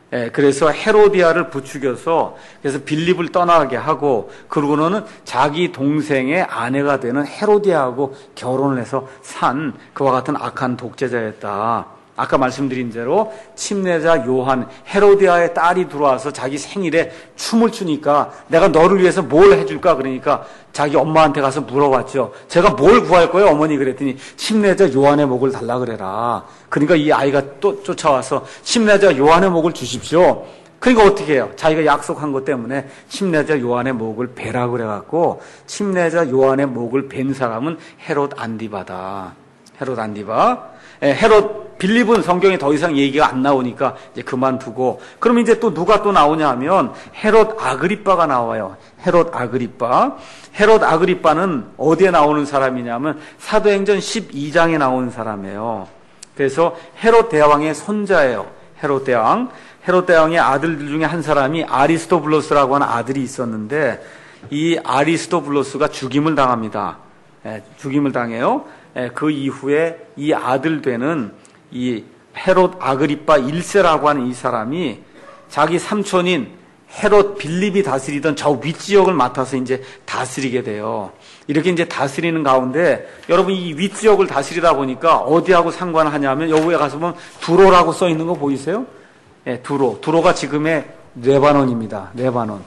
[SPEAKER 1] 예, 그래서 헤로디아를 부추겨서 그래서 빌립을 떠나게 하고 그러고는 자기 동생의 아내가 되는 헤로디아하고 결혼을 해서 산 그와 같은 악한 독재자였다. 아까 말씀드린 대로 침례자 요한, 헤로디아의 딸이 들어와서 자기 생일에 춤을 추니까 내가 너를 위해서 뭘 해줄까 그러니까 자기 엄마한테 가서 물어봤죠. 제가 뭘 구할 거예요 어머니 그랬더니 침례자 요한의 목을 달라 그래라. 그러니까 이 아이가 또 쫓아와서 침례자 요한의 목을 주십시오. 그러니까 어떻게 해요? 자기가 약속한 것 때문에 침례자 요한의 목을 베라 그래갖고 침례자 요한의 목을 벤 사람은 헤롯 안디바다. 헤롯 안디바. 예, 헤롯 빌립은 성경에 더 이상 얘기가 안 나오니까 이제 그만두고 그럼 이제 또 누가 또 나오냐 하면 헤롯 아그리빠가 나와요. 헤롯 아그리빠. 헤롯 아그리빠는 어디에 나오는 사람이냐면 사도행전 십이 장에 나오는 사람이에요. 그래서 헤롯 대왕의 손자예요. 헤롯 대왕. 헤롯 대왕의 아들들 중에 한 사람이 아리스토블로스라고 하는 아들이 있었는데 이 아리스토블로스가 죽임을 당합니다. 예, 죽임을 당해요. 예, 그 이후에 이 아들 되는 이 헤롯 아그리빠 일 세라고 하는 이 사람이 자기 삼촌인 헤롯 빌립이 다스리던 저 윗지역을 맡아서 이제 다스리게 돼요. 이렇게 이제 다스리는 가운데 여러분 이 윗지역을 다스리다 보니까 어디하고 상관하냐면 여기에 가서 보면 두로라고 써 있는 거 보이세요? 예, 두로. 두로가 지금의 레바논입니다. 레바논.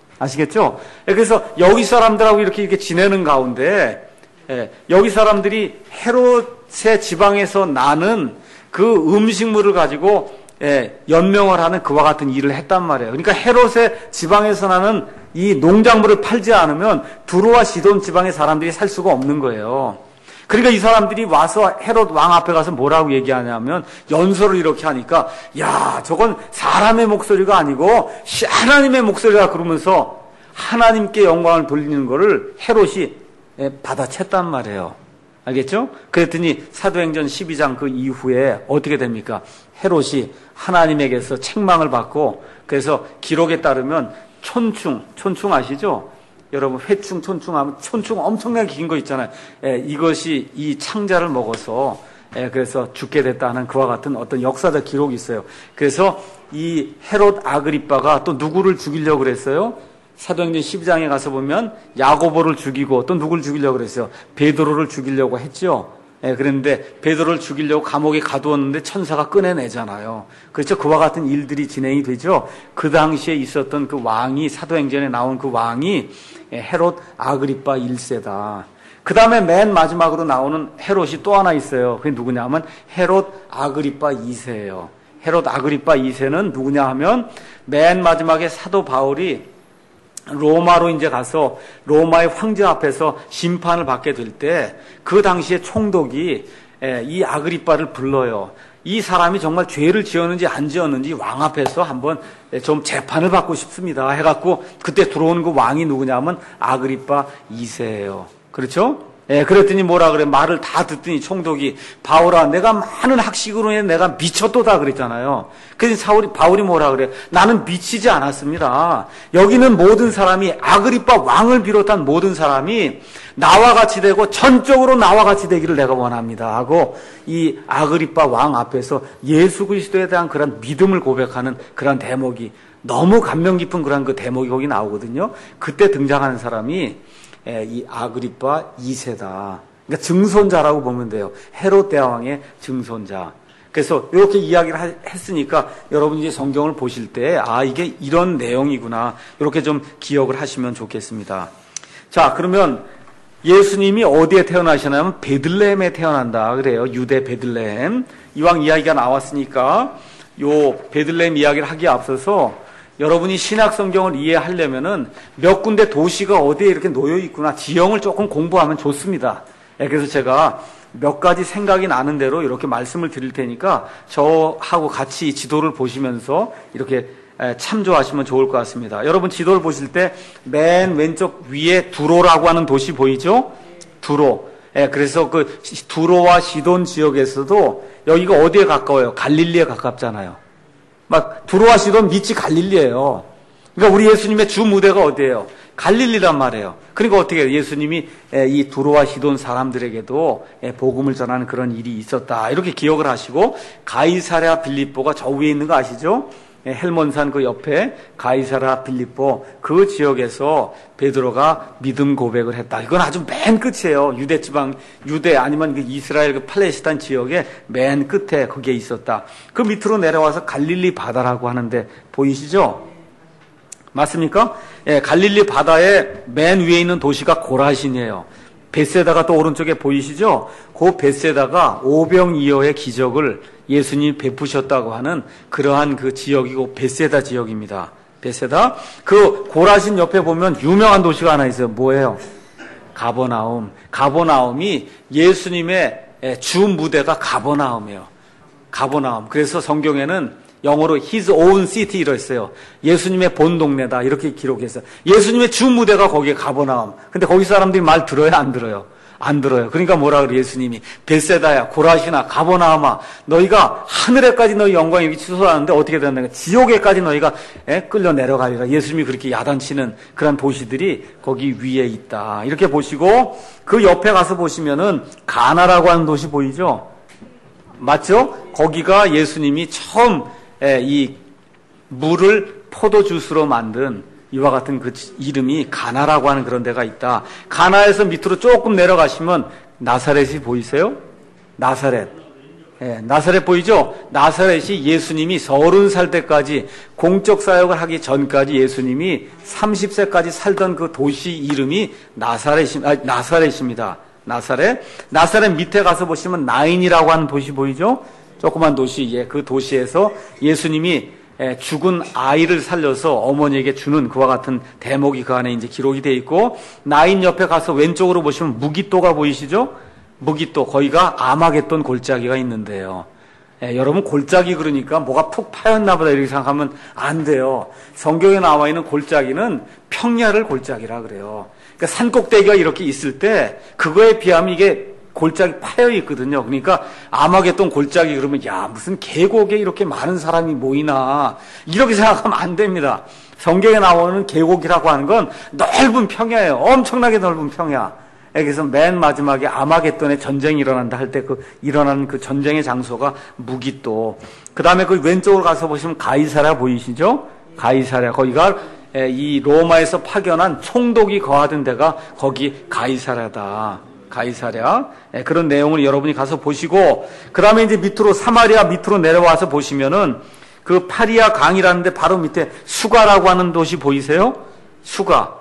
[SPEAKER 1] 아시겠죠? 예, 그래서 여기 사람들하고 이렇게 이렇게 지내는 가운데 예, 여기 사람들이 헤롯의 지방에서 나는 그 음식물을 가지고 예, 연명을 하는 그와 같은 일을 했단 말이에요. 그러니까 헤롯의 지방에서 나는 이 농작물을 팔지 않으면 두로와 시돈 지방의 사람들이 살 수가 없는 거예요. 그러니까 이 사람들이 와서 헤롯 왕 앞에 가서 뭐라고 얘기하냐면 연설을 이렇게 하니까 야 저건 사람의 목소리가 아니고 하나님의 목소리라 그러면서 하나님께 영광을 돌리는 거를 헤롯이 받아챘단 말이에요. 알겠죠? 그랬더니 사도행전 십이 장 그 이후에 어떻게 됩니까? 헤롯이 하나님에게서 책망을 받고 그래서 기록에 따르면 촌충, 촌충 아시죠? 여러분 회충, 촌충 하면 촌충 엄청나게 긴 거 있잖아요. 예, 이것이 이 창자를 먹어서 예, 그래서 죽게 됐다는 그와 같은 어떤 역사적 기록이 있어요. 그래서 이 헤롯 아그리빠가 또 누구를 죽이려고 그랬어요? 사도행전 십이 장에 가서 보면 야고보를 죽이고 또 누굴 죽이려고 그랬어요? 베드로를 죽이려고 했죠. 예, 그런데 베드로를 죽이려고 감옥에 가두었는데 천사가 꺼내내잖아요. 그렇죠? 그와 같은 일들이 진행이 되죠. 그 당시에 있었던 그 왕이 사도행전에 나온 그 왕이 헤롯 아그리빠 일 세다. 그 다음에 맨 마지막으로 나오는 헤롯이 또 하나 있어요. 그게 누구냐 하면 헤롯 아그리빠 이 세예요. 헤롯 아그리빠 이 세는 누구냐 하면 맨 마지막에 사도 바울이 로마로 이제 가서 로마의 황제 앞에서 심판을 받게 될 때 그 당시에 총독이 이 아그리빠를 불러요. 이 사람이 정말 죄를 지었는지 안 지었는지 왕 앞에서 한번 좀 재판을 받고 싶습니다 해갖고 그때 들어오는 그 왕이 누구냐면 아그리빠 이 세예요. 그렇죠? 예, 그랬더니 뭐라 그래? 말을 다 듣더니 총독이 바울아, 내가 많은 학식으로 해 내가 미쳤도다 그랬잖아요. 그래서 사울이 바울이 뭐라 그래? 나는 미치지 않았습니다. 여기는 모든 사람이 아그리빠 왕을 비롯한 모든 사람이 나와 같이 되고 전적으로 나와 같이 되기를 내가 원합니다 하고 이 아그리빠 왕 앞에서 예수 그리스도에 대한 그런 믿음을 고백하는 그런 대목이 너무 감명 깊은 그런 그 대목이 거기 나오거든요. 그때 등장하는 사람이 이 아그리빠 이 세다. 그러니까 증손자라고 보면 돼요. 헤롯 대왕의 증손자. 그래서 이렇게 이야기를 했으니까 여러분이 이제 성경을 보실 때 아 이게 이런 내용이구나 이렇게 좀 기억을 하시면 좋겠습니다. 자 그러면 예수님이 어디에 태어나시냐면 베들레헴에 태어난다 그래요. 유대 베들레헴. 이왕 이야기가 나왔으니까 요 베들레헴 이야기를 하기에 앞서서 여러분이 신약 성경을 이해하려면은 몇 군데 도시가 어디에 이렇게 놓여 있구나 지형을 조금 공부하면 좋습니다. 그래서 제가 몇 가지 생각이 나는 대로 이렇게 말씀을 드릴 테니까 저하고 같이 지도를 보시면서 이렇게 참조하시면 좋을 것 같습니다. 여러분 지도를 보실 때 맨 왼쪽 위에 두로라고 하는 도시 보이죠? 두로. 그래서 그 두로와 시돈 지역에서도 여기가 어디에 가까워요? 갈릴리에 가깝잖아요. 막 두로와 시돈 밑이 갈릴리예요. 그러니까 우리 예수님의 주 무대가 어디예요? 갈릴리란 말이에요. 그러니까 어떻게 해요? 예수님이 이 두로와 시돈 사람들에게도 복음을 전하는 그런 일이 있었다. 이렇게 기억을 하시고 가이사랴 빌립보가 저 위에 있는 거 아시죠? 헬몬산 그 옆에 가이사라 빌립보 그 지역에서 베드로가 믿음 고백을 했다. 이건 아주 맨 끝이에요. 유대 지방, 유대 아니면 그 이스라엘 그 팔레스타인 지역의 맨 끝에 거기에 있었다. 그 밑으로 내려와서 갈릴리 바다라고 하는데 보이시죠? 맞습니까? 예, 갈릴리 바다의 맨 위에 있는 도시가 고라신이에요. 벳세다가 또 오른쪽에 보이시죠? 그 벳세다가 오병이어의 기적을 예수님이 베푸셨다고 하는 그러한 그 지역이고 벳세다 지역입니다. 벳세다. 그 고라신 옆에 보면 유명한 도시가 하나 있어요. 뭐예요? 가버나움. 가버나움이 예수님의 주 무대가 가버나움이에요. 가버나움. 그래서 성경에는 영어로 his own city 이라 했어요. 예수님의 본 동네다 이렇게 기록했어요. 예수님의 주 무대가 거기에 가버나움. 근데 거기 사람들이 말 들어요? 안 들어요? 안 들어요. 그러니까 뭐라 그래 예수님이 벳세다야 고라시나 가버나움아 너희가 하늘에까지 너희 영광이 이렇게 치솟았는데 어떻게 된다는 거야? 지옥에까지 너희가 에? 끌려 내려가리라. 예수님이 그렇게 야단치는 그런 도시들이 거기 위에 있다. 이렇게 보시고 그 옆에 가서 보시면은 가나라고 하는 도시 보이죠? 맞죠? 거기가 예수님이 처음 에, 이 물을 포도주스로 만든 이와 같은 그 이름이 가나라고 하는 그런 데가 있다. 가나에서 밑으로 조금 내려가시면 나사렛이 보이세요? 나사렛. 예, 나사렛 보이죠? 나사렛이 예수님이 서른 살 때까지 공적 사역을 하기 전까지 예수님이 삼십 세까지 살던 그 도시 이름이 나사렛, 아, 나사렛입니다. 나사렛. 나사렛 밑에 가서 보시면 나인이라고 하는 도시 보이죠? 조그만 도시. 예, 그 도시에서 예수님이 죽은 아이를 살려서 어머니에게 주는 그와 같은 대목이 그 안에 이제 기록이 되어 있고, 나인 옆에 가서 왼쪽으로 보시면 무기또가 보이시죠? 무기또. 거기가 아마겟돈 골짜기가 있는데요. 예, 여러분 골짜기 그러니까 뭐가 푹 파였나 보다 이렇게 생각하면 안 돼요. 성경에 나와 있는 골짜기는 평야를 골짜기라 그래요. 그러니까 산꼭대기가 이렇게 있을 때 그거에 비하면 이게 골짜기 파여 있거든요. 그러니까 아마겟돈 골짜기 그러면 야 무슨 계곡에 이렇게 많은 사람이 모이나 이렇게 생각하면 안 됩니다. 성경에 나오는 계곡이라고 하는 건 넓은 평야예요. 엄청나게 넓은 평야. 그래서 맨 마지막에 아마겟돈의 전쟁이 일어난다 할 때 그 일어나는 그 전쟁의 장소가 무기또. 그 다음에 그 왼쪽으로 가서 보시면 가이사랴 보이시죠? 가이사랴. 거기가 이 로마에서 파견한 총독이 거하던 데가 거기 가이사랴다. 가이사랴. 그런 내용을 여러분이 가서 보시고, 그 다음에 이제 밑으로 사마리아 밑으로 내려와서 보시면은 그 파리아 강이라는데 바로 밑에 수가라고 하는 도시 보이세요? 수가.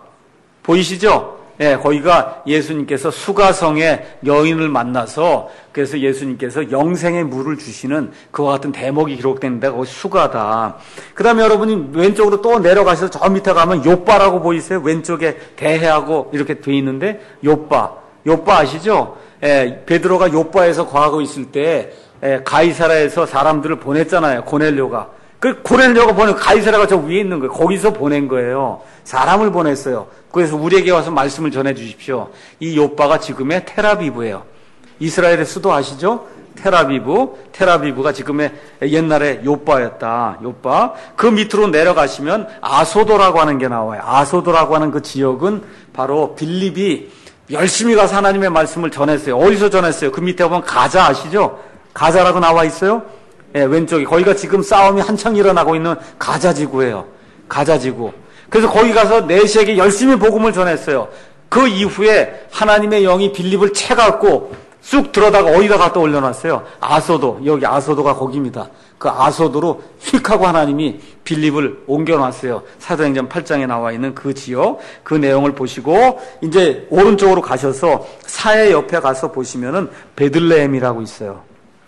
[SPEAKER 1] 보이시죠? 예, 거기가 예수님께서 수가성의 여인을 만나서 그래서 예수님께서 영생의 물을 주시는 그와 같은 대목이 기록된 데가 거기 수가다. 그 다음에 여러분이 왼쪽으로 또 내려가셔서 저 밑에 가면 요빠라고 보이세요? 왼쪽에 대해하고 이렇게 돼 있는데 요빠. 요빠 아시죠? 예, 베드로가 요빠에서 거하고 있을 때 예, 가이사라에서 사람들을 보냈잖아요. 고넬료가. 그 고넬료가 보낸 가이사라가 저 위에 있는 거예요. 거기서 보낸 거예요. 사람을 보냈어요. 그래서 우리에게 와서 말씀을 전해 주십시오. 이 요빠가 지금의 텔아비브예요. 이스라엘의 수도 아시죠? 텔아비브. 텔아비브가 지금의 옛날에 요빠였다. 요빠. 그 밑으로 내려가시면 아소도라고 하는 게 나와요. 아소도라고 하는 그 지역은 바로 빌립이 열심히 가서 하나님의 말씀을 전했어요. 어디서 전했어요? 그 밑에 보면 가자 아시죠? 가자라고 나와 있어요? 예, 왼쪽에. 거기가 지금 싸움이 한창 일어나고 있는 가자 지구예요. 가자 지구. 그래서 거기 가서 내시에게 열심히 복음을 전했어요. 그 이후에 하나님의 영이 빌립을 채갖고 쑥 들어다가 어디다 갖다 올려놨어요? 아소도. 여기 아소도가 거기입니다. 그 아소도로 휙 하고 하나님이 빌립을 옮겨놨어요. 사도행전 팔 장에 나와 있는 그 지역, 그 내용을 보시고 이제 오른쪽으로 가셔서 사해 옆에 가서 보시면은 베들레헴이라고 있어요.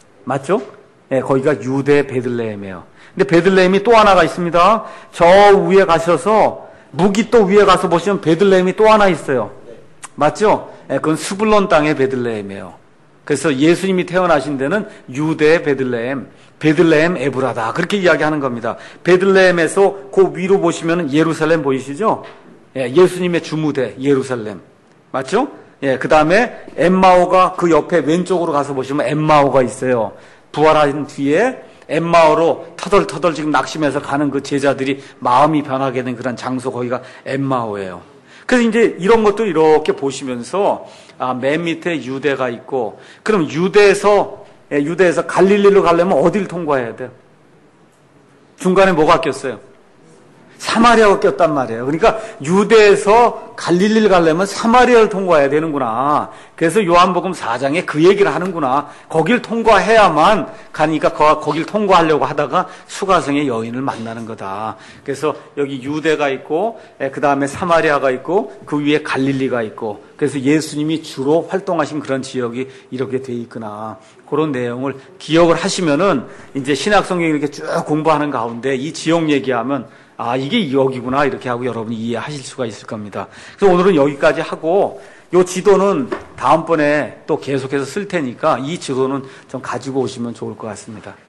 [SPEAKER 1] 맞죠? 예, 거기가 유대 베들레헴이에요. 근데 베들레헴이 또 하나가 있습니다. 저 위에 가셔서 무기또 위에 가서 보시면 베들레헴이 또 하나 있어요. 맞죠? 예, 그건 스불론 땅의 베들레헴이에요. 그래서 예수님이 태어나신 데는 유대 베들레헴, 베들레헴 에브라다. 그렇게 이야기하는 겁니다. 베들레헴에서 그 위로 보시면 예루살렘 보이시죠? 예, 예수님의 주무대 예루살렘. 맞죠? 예, 그 다음에 엠마오가 그 옆에 왼쪽으로 가서 보시면 엠마오가 있어요. 부활한 뒤에 엠마오로 터덜터덜 지금 낙심해서 가는 그 제자들이 마음이 변하게 된 그런 장소, 거기가 엠마오예요. 그래서 이제 이런 것도 이렇게 보시면서 아, 맨 밑에 유대가 있고, 그럼 유대에서 유대에서 갈릴리로 가려면 어디를 통과해야 돼요? 중간에 뭐가 꼈어요? 사마리아가 꼈단 말이에요. 그러니까 유대에서 갈릴리를 가려면 사마리아를 통과해야 되는구나. 그래서 요한복음 사 장에 그 얘기를 하는구나. 거길 통과해야만 가니까 거길 통과하려고 하다가 수가성의 여인을 만나는 거다. 그래서 여기 유대가 있고 그 다음에 사마리아가 있고 그 위에 갈릴리가 있고 그래서 예수님이 주로 활동하신 그런 지역이 이렇게 돼 있구나. 그런 내용을 기억을 하시면은 이제 신약성경 이렇게 쭉 공부하는 가운데 이 지역 얘기하면 아, 이게 여기구나 이렇게 하고 여러분이 이해하실 수가 있을 겁니다. 그래서 오늘은 여기까지 하고 이 지도는 다음번에 또 계속해서 쓸 테니까 이 지도는 좀 가지고 오시면 좋을 것 같습니다.